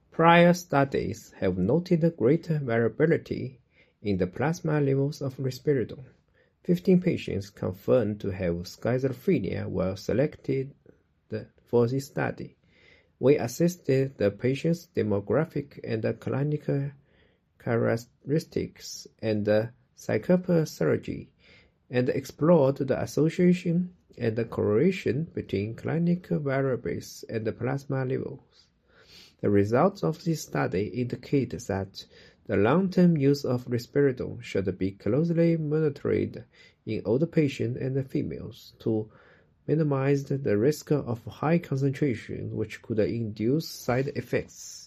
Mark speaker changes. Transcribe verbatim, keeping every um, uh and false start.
Speaker 1: Prior studies have noted greater variability in the plasma levels of risperidone. Fifteen patients confirmed to have schizophrenia were selected for this study. We assessed the patient's demographic and clinical characteristics and psychopathology, and explored the association and the correlation between clinical variables and the plasma levels. The results of this study indicate that the long-term use of risperidone should be closely monitored in older patients and females to minimize the risk of high concentration which could induce side effects.